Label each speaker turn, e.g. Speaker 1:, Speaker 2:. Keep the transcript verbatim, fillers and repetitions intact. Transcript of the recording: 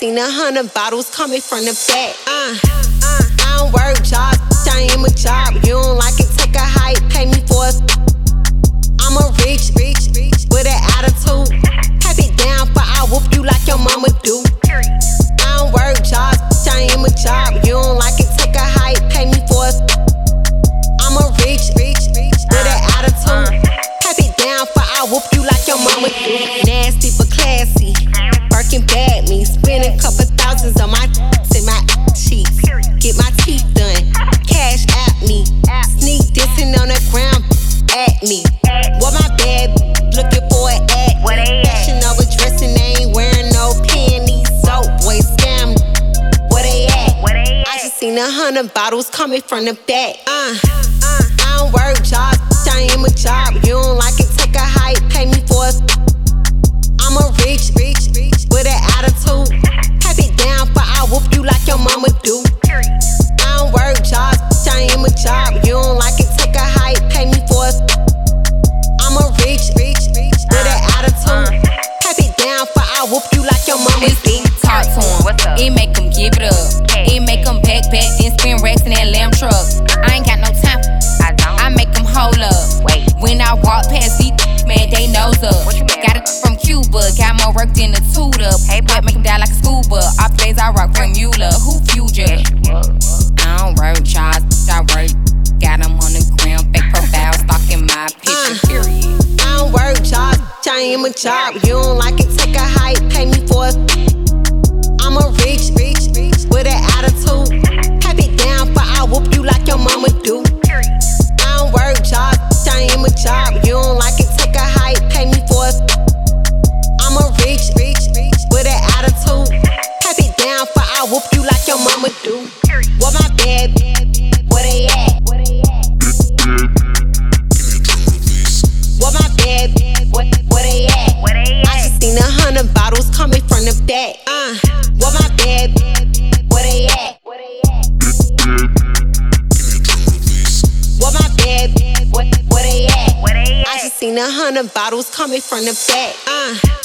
Speaker 1: seen a hundred bottles coming from the back. Uh, uh, I don't work jobs, I am a job. You don't like it, take a hike, pay me for it. I'm a rich, rich, rich with an attitude. Tap it down for I whoop you like your mama do. I don't work jobs, I am a job. You don't like it, take a hike, pay me for it. I'm a rich, rich, rich with an attitude. Tap it down for I whoop you like your mama do. Nasty but classy, Birkin bag me. Spend a couple thousands on my in my cheeks. Get my teeth done, cash at me. Sneak dissing on the ground at me. What my bad looking for an ad. Fashion over dressing, they ain't wearing no panties. So boy scam, where they at? I just seen a hundred bottles coming from the back. Uh, uh, I don't work jobs, I am a job. You don't like it, take a hike, pay me for it. I'm a rich, rich, rich with an attitude. Tap it down for I whoop you like your mama do. I don't work jobs, I am a job. You don't like it, take a hike, pay me for it. I'm a rich, rich, rich with an attitude. Tap it down for I whoop you like your mama do.
Speaker 2: Talk to him, it make him give it up. It make him back back, then spin racks in that lamb truck. I ain't got no time, I make them hold up. When I walk past these, man, they nose up. Got it from Cuba, got more work than a tutor. But make him die like a scuba. Off days I rock from Mueller, who future? I don't work jobs, I work. Got him on the ground, fake profile, stalking my picture, period.
Speaker 1: I don't work jobs, I am a job. You don't like it, take a hike, pay me for it. I'm a rich, rich, rich with an attitude. Tap it down for I whoop you like your mama do. I don't work jobs, I am a job. You don't like it, take a hike, pay me for it. I'm a rich, rich, rich with an attitude. Tap it down for I whoop you like your mama do. What my bad, where they at? What my bad, where, where they at? I just seen a hundred bottles coming from the back. Uh, what my bad, where they at? What my bad, where, where they at? I just seen a hundred bottles coming from the back. Uh.